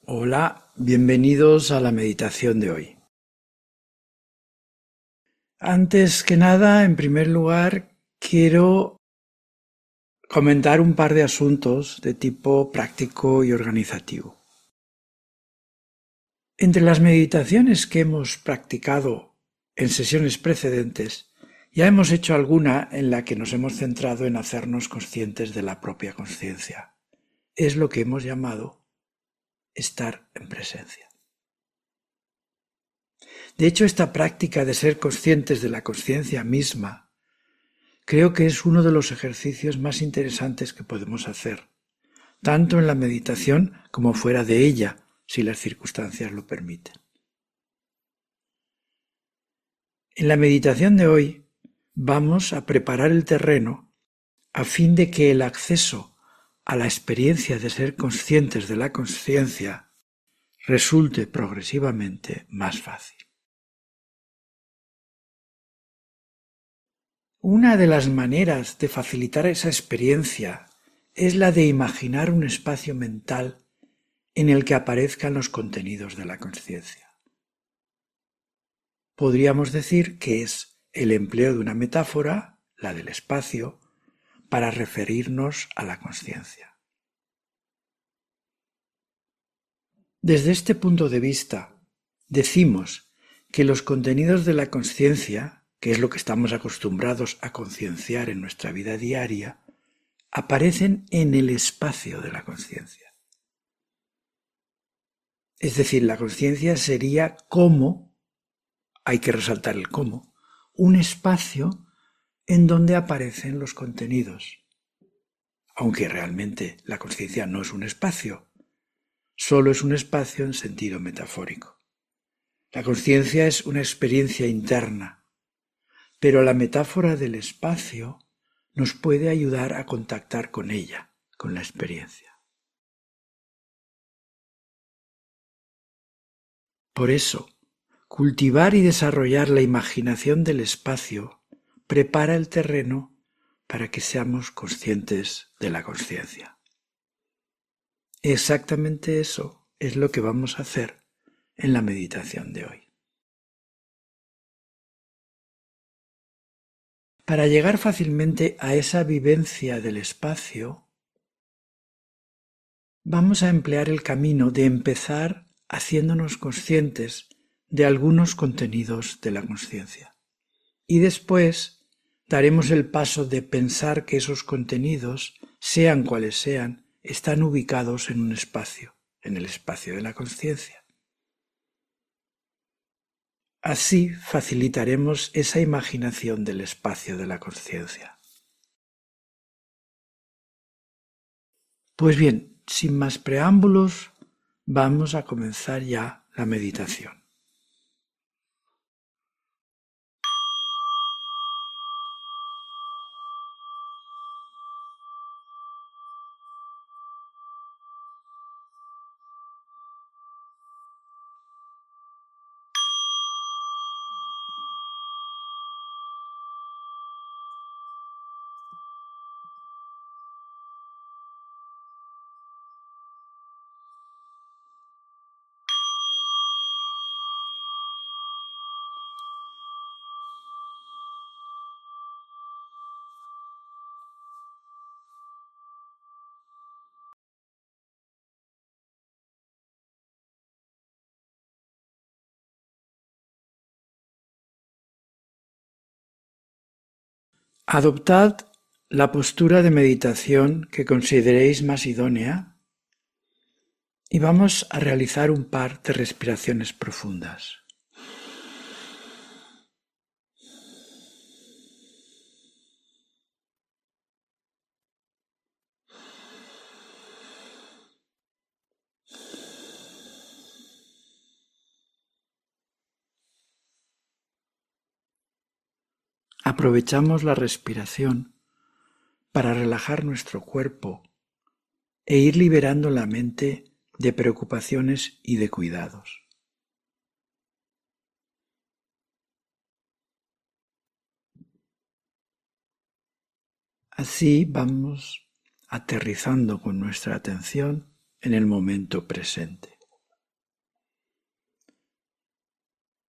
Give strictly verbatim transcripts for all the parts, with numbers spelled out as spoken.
Hola, bienvenidos a la meditación de hoy. Antes que nada, en primer lugar, quiero comentar un par de asuntos de tipo práctico y organizativo. Entre las meditaciones que hemos practicado en sesiones precedentes, ya hemos hecho alguna en la que nos hemos centrado en hacernos conscientes de la propia conciencia. Es lo que hemos llamado estar en presencia. De hecho, esta práctica de ser conscientes de la conciencia misma creo que es uno de los ejercicios más interesantes que podemos hacer, tanto en la meditación como fuera de ella, si las circunstancias lo permiten. En la meditación de hoy vamos a preparar el terreno a fin de que el acceso a la experiencia de ser conscientes de la conciencia resulte progresivamente más fácil. Una de las maneras de facilitar esa experiencia es la de imaginar un espacio mental en el que aparezcan los contenidos de la conciencia. Podríamos decir que es el empleo de una metáfora, la del espacio, para referirnos a la conciencia. Desde este punto de vista, decimos que los contenidos de la conciencia, que es lo que estamos acostumbrados a concienciar en nuestra vida diaria, aparecen en el espacio de la conciencia. Es decir, la conciencia sería como, hay que resaltar el cómo, un espacio en donde aparecen los contenidos. Aunque realmente la conciencia no es un espacio, solo es un espacio en sentido metafórico. La conciencia es una experiencia interna, pero la metáfora del espacio nos puede ayudar a contactar con ella, con la experiencia. Por eso, cultivar y desarrollar la imaginación del espacio prepara el terreno para que seamos conscientes de la conciencia. Exactamente eso es lo que vamos a hacer en la meditación de hoy. Para llegar fácilmente a esa vivencia del espacio, vamos a emplear el camino de empezar haciéndonos conscientes de algunos contenidos de la conciencia. Y después daremos el paso de pensar que esos contenidos, sean cuales sean, están ubicados en un espacio, en el espacio de la conciencia. Así facilitaremos esa imaginación del espacio de la conciencia. Pues bien, sin más preámbulos, vamos a comenzar ya la meditación. Adoptad la postura de meditación que consideréis más idónea y vamos a realizar un par de respiraciones profundas. Aprovechamos la respiración para relajar nuestro cuerpo e ir liberando la mente de preocupaciones y de cuidados. Así vamos aterrizando con nuestra atención en el momento presente.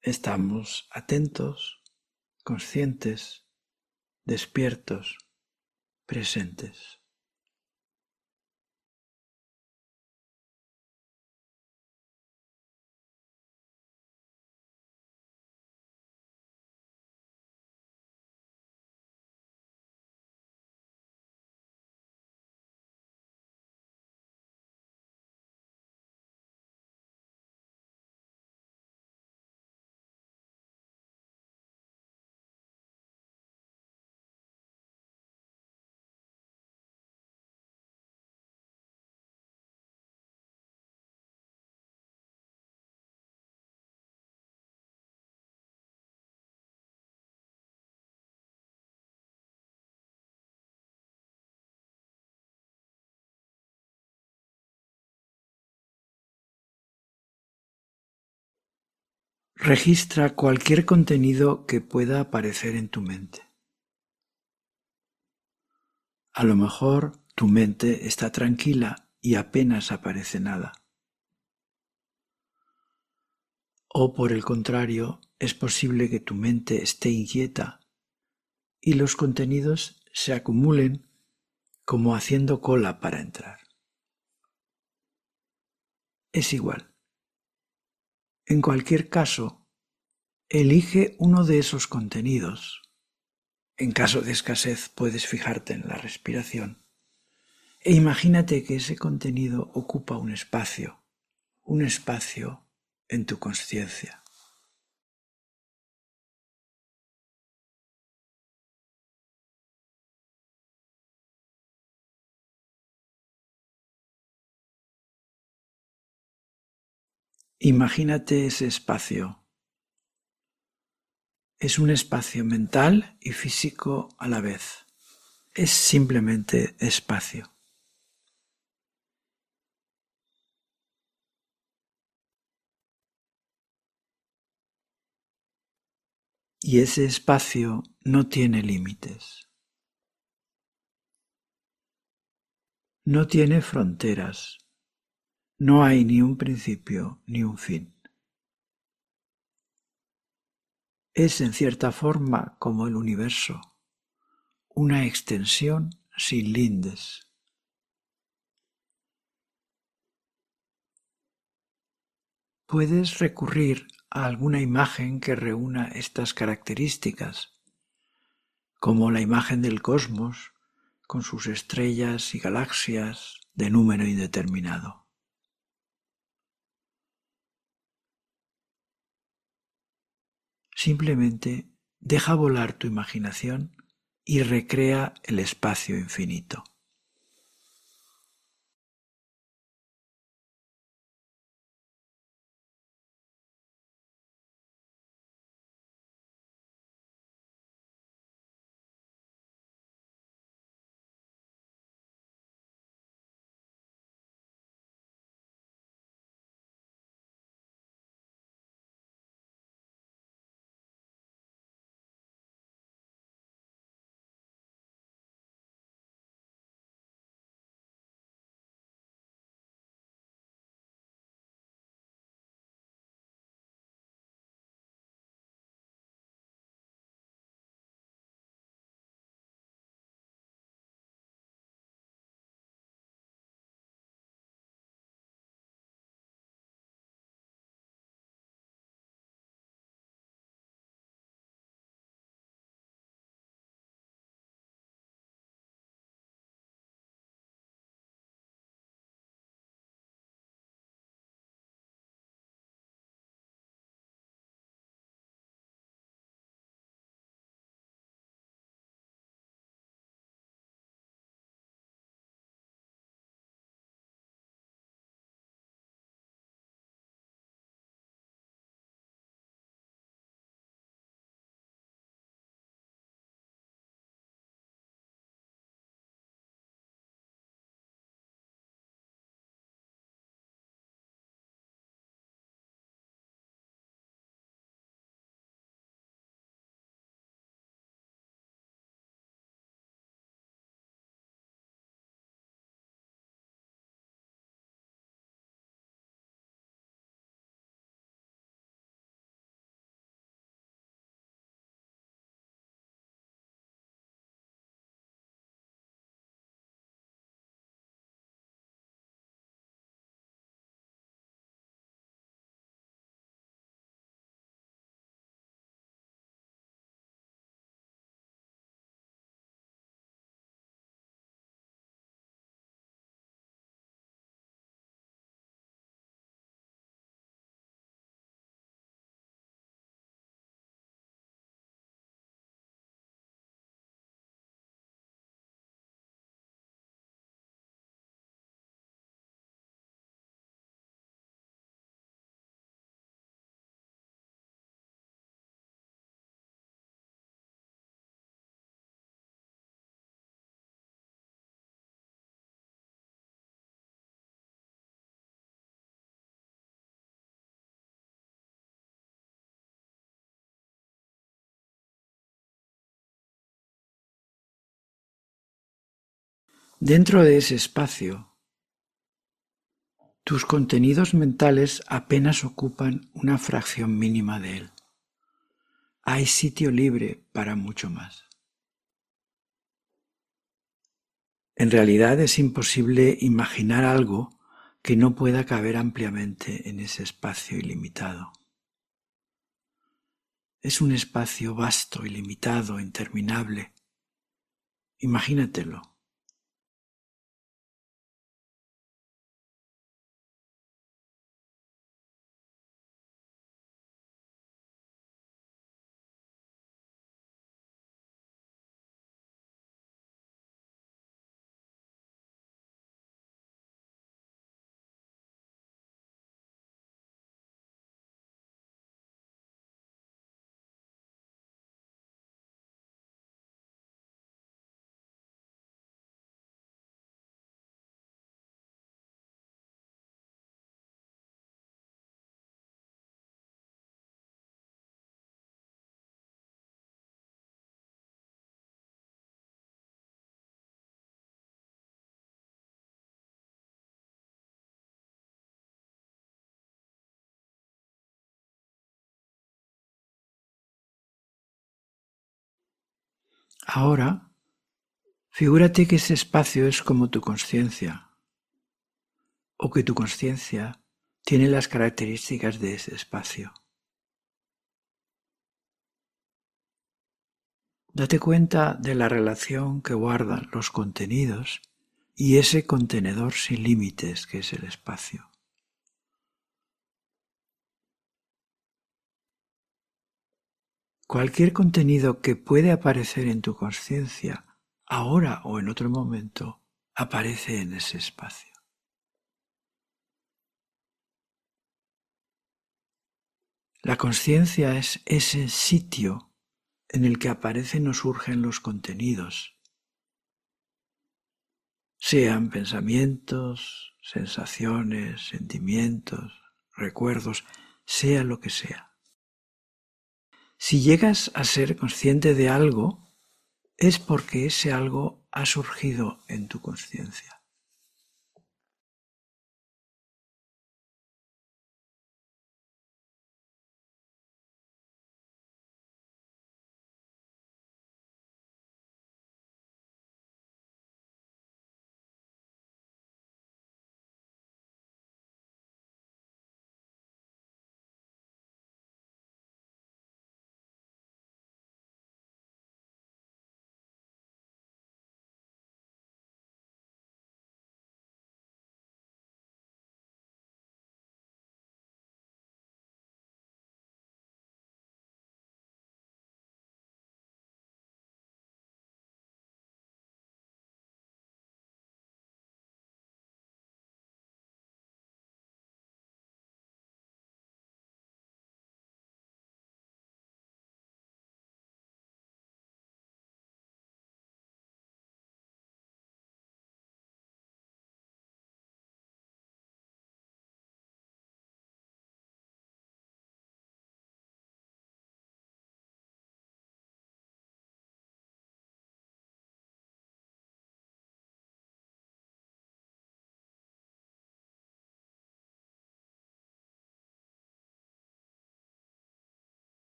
estamos atentos, conscientes, despiertos, presentes. Registra cualquier contenido que pueda aparecer en tu mente. A lo mejor tu mente está tranquila y apenas aparece nada. O por el contrario, es posible que tu mente esté inquieta y los contenidos se acumulen como haciendo cola para entrar. Es igual. En cualquier caso, elige uno de esos contenidos. En caso de escasez puedes fijarte en la respiración e imagínate que ese contenido ocupa un espacio, un espacio en tu consciencia. Imagínate ese espacio. Es un espacio mental y físico a la vez. Es simplemente espacio. Y ese espacio no tiene límites. No tiene fronteras. No hay ni un principio ni un fin. Es en cierta forma como el universo, una extensión sin lindes. Puedes recurrir a alguna imagen que reúna estas características, como la imagen del cosmos con sus estrellas y galaxias de número indeterminado. Simplemente deja volar tu imaginación y recrea el espacio infinito. Dentro de ese espacio, tus contenidos mentales apenas ocupan una fracción mínima de él. Hay sitio libre para mucho más. En realidad es imposible imaginar algo que no pueda caber ampliamente en ese espacio ilimitado. Es un espacio vasto, ilimitado, interminable. Imagínatelo. Ahora, figúrate que ese espacio es como tu conciencia, o que tu conciencia tiene las características de ese espacio. Date cuenta de la relación que guardan los contenidos y ese contenedor sin límites que es el espacio. Cualquier contenido que puede aparecer en tu conciencia, ahora o en otro momento, aparece en ese espacio. La conciencia es ese sitio en el que aparecen o surgen los contenidos, sean pensamientos, sensaciones, sentimientos, recuerdos, sea lo que sea. Si llegas a ser consciente de algo, es porque ese algo ha surgido en tu conciencia.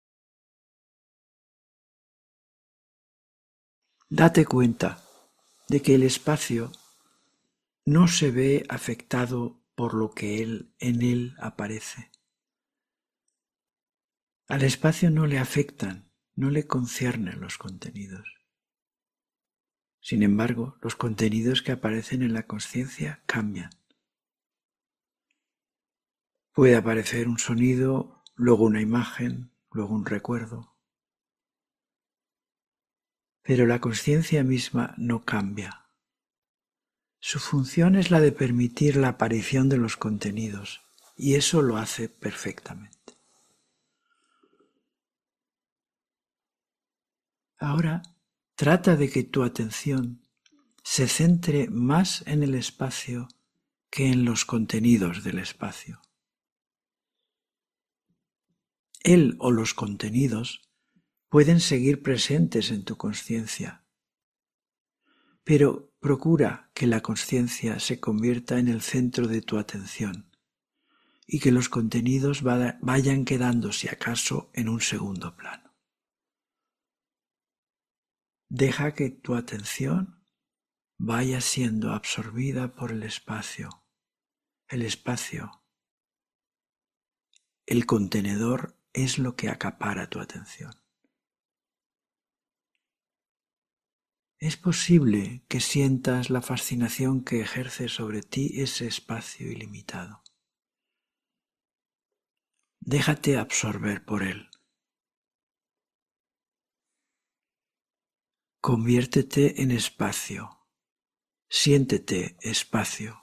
Date cuenta de que el espacio no se ve afectado por lo que él, en él aparece. Al espacio no le afectan, no le conciernen los contenidos. Sin embargo, los contenidos que aparecen en la consciencia cambian. Puede aparecer un sonido, luego una imagen, luego un recuerdo. Pero la consciencia misma no cambia. Su función es la de permitir la aparición de los contenidos, y eso lo hace perfectamente. Ahora, trata de que tu atención se centre más en el espacio que en los contenidos del espacio. Él o los contenidos pueden seguir presentes en tu consciencia, pero procura que la consciencia se convierta en el centro de tu atención y que los contenidos vayan quedando, si acaso, en un segundo plano. Deja que tu atención vaya siendo absorbida por el espacio. El espacio, el contenedor, es lo que acapara tu atención. Es posible que sientas la fascinación que ejerce sobre ti ese espacio ilimitado. Déjate absorber por él. Conviértete en espacio. Siéntete espacio.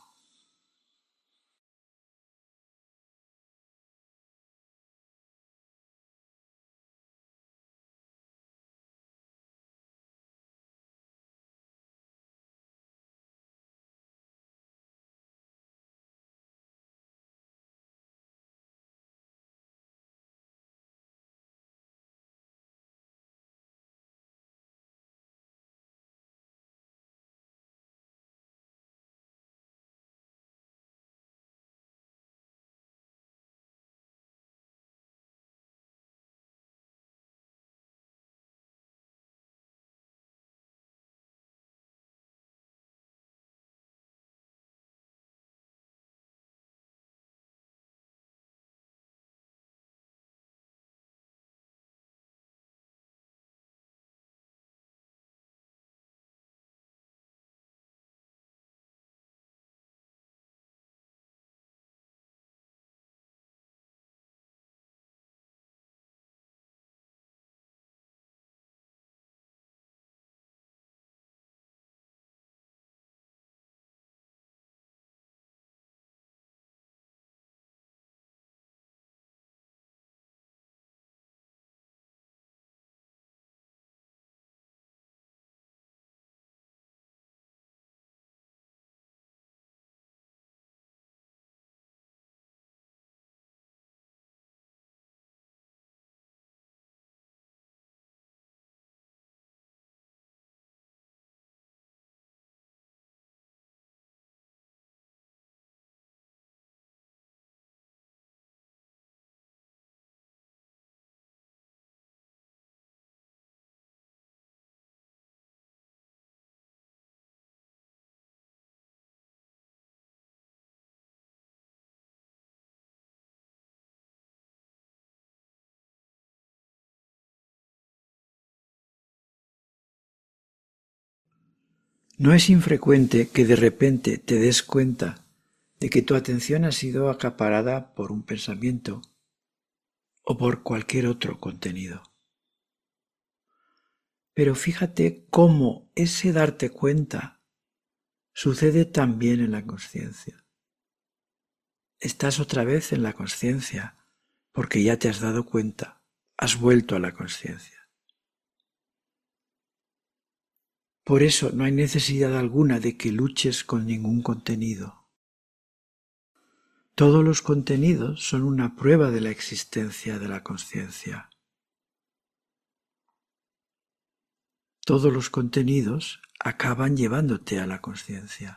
No es infrecuente que de repente te des cuenta de que tu atención ha sido acaparada por un pensamiento o por cualquier otro contenido. Pero fíjate cómo ese darte cuenta sucede también en la consciencia. Estás otra vez en la consciencia porque ya te has dado cuenta, has vuelto a la consciencia. Por eso no hay necesidad alguna de que luches con ningún contenido. Todos los contenidos son una prueba de la existencia de la consciencia. Todos los contenidos acaban llevándote a la consciencia.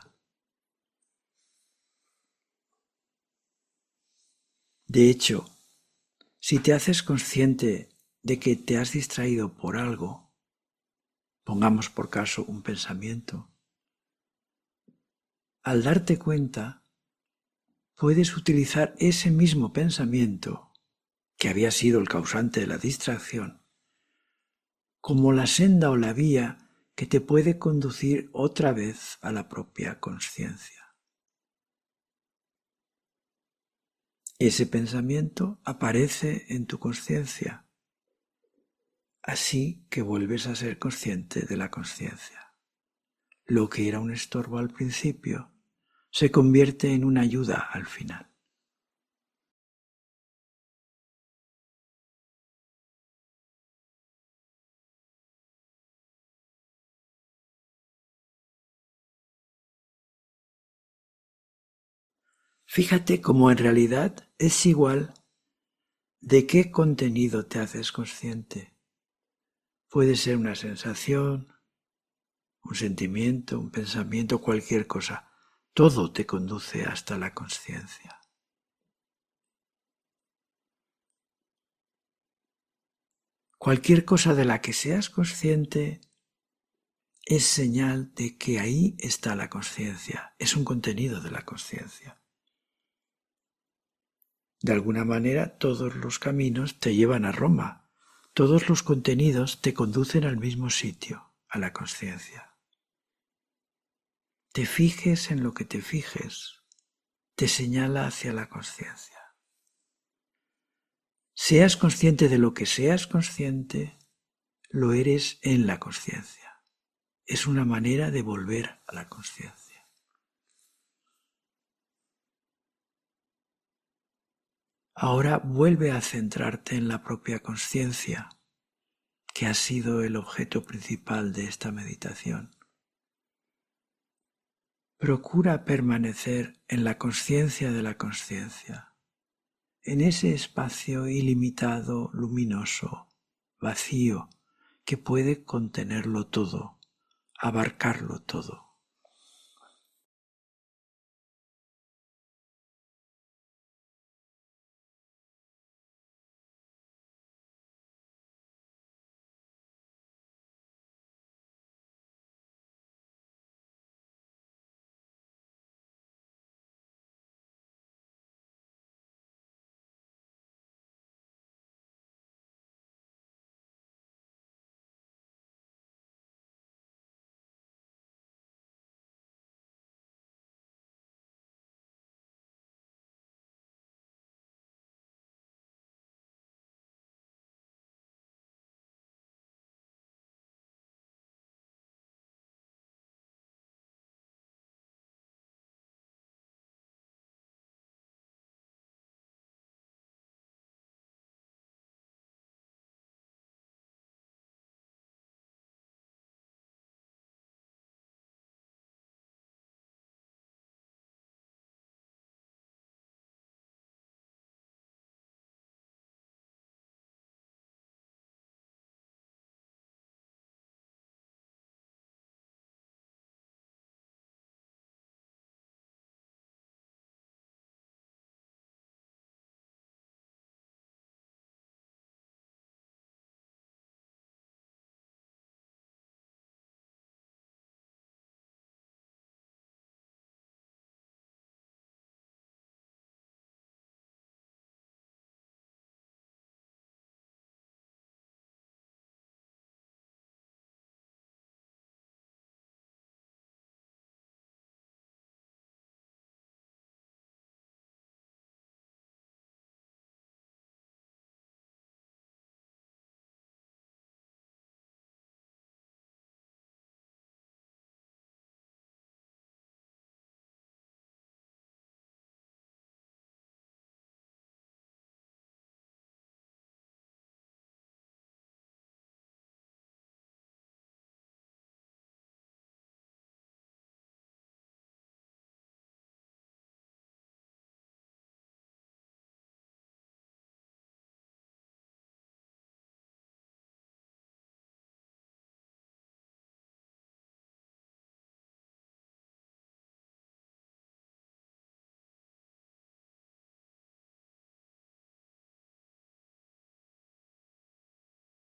De hecho, si te haces consciente de que te has distraído por algo, pongamos por caso un pensamiento, al darte cuenta, puedes utilizar ese mismo pensamiento, que había sido el causante de la distracción, como la senda o la vía que te puede conducir otra vez a la propia consciencia. Ese pensamiento aparece en tu consciencia, así que vuelves a ser consciente de la consciencia. Lo que era un estorbo al principio se convierte en una ayuda al final. Fíjate cómo en realidad es igual de qué contenido te haces consciente. Puede ser una sensación, un sentimiento, un pensamiento, cualquier cosa. Todo te conduce hasta la consciencia. Cualquier cosa de la que seas consciente es señal de que ahí está la consciencia, es un contenido de la consciencia. De alguna manera, todos los caminos te llevan a Roma, todos los contenidos te conducen al mismo sitio, a la consciencia. Te fijes en lo que te fijes, te señala hacia la consciencia. Seas consciente de lo que seas consciente, lo eres en la consciencia. Es una manera de volver a la consciencia. Ahora vuelve a centrarte en la propia consciencia, que ha sido el objeto principal de esta meditación. Procura permanecer en la consciencia de la consciencia, en ese espacio ilimitado, luminoso, vacío, que puede contenerlo todo, abarcarlo todo.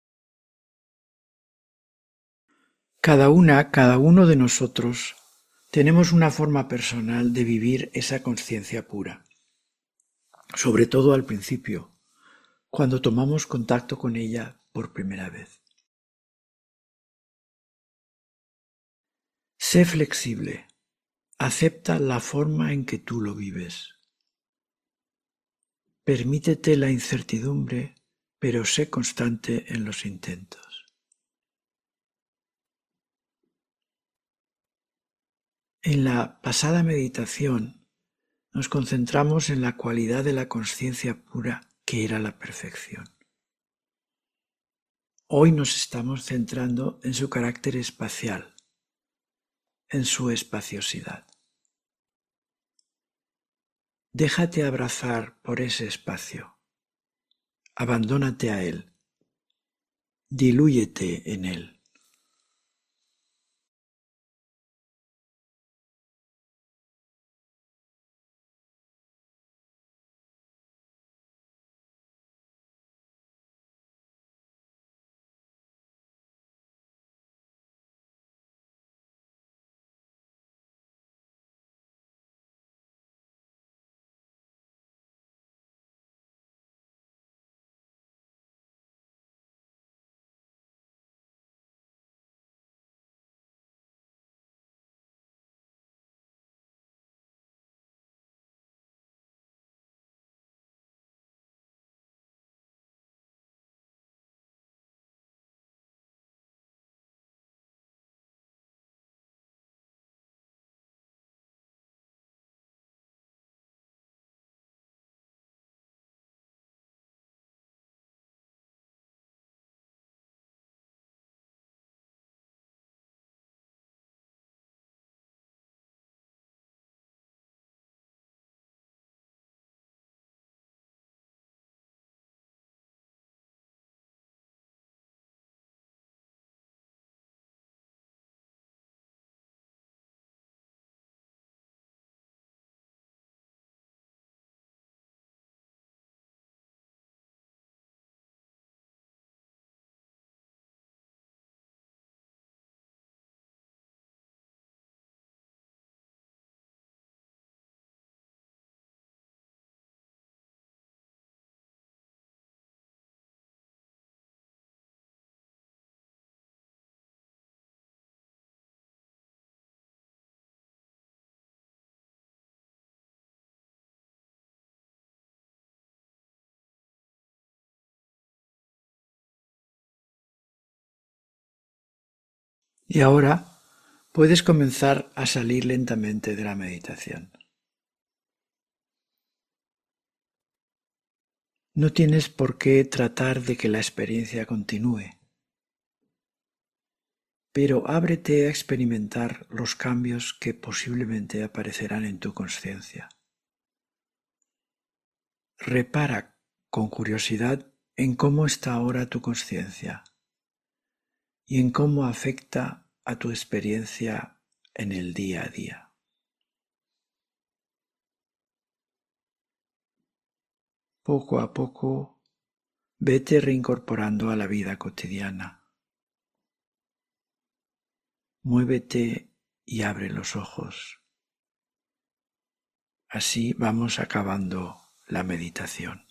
Cada una, cada uno de nosotros, Tenemos una forma personal de vivir esa conciencia pura, sobre todo al principio, cuando tomamos contacto con ella por primera vez. Sé flexible, acepta la forma en que tú lo vives. Permítete la incertidumbre, pero sé constante en los intentos. En la pasada meditación nos concentramos en la cualidad de la conciencia pura que era la perfección. Hoy nos estamos centrando en su carácter espacial, en su espaciosidad. Déjate abrazar por ese espacio, abandónate a él, dilúyete en él. Y ahora puedes comenzar a salir lentamente de la meditación. No tienes por qué tratar de que la experiencia continúe, pero ábrete a experimentar los cambios que posiblemente aparecerán en tu conciencia. Repara con curiosidad en cómo está ahora tu conciencia y en cómo afecta a tu experiencia en el día a día. Poco a poco, vete reincorporando a la vida cotidiana. Muévete y abre los ojos. Así vamos acabando la meditación.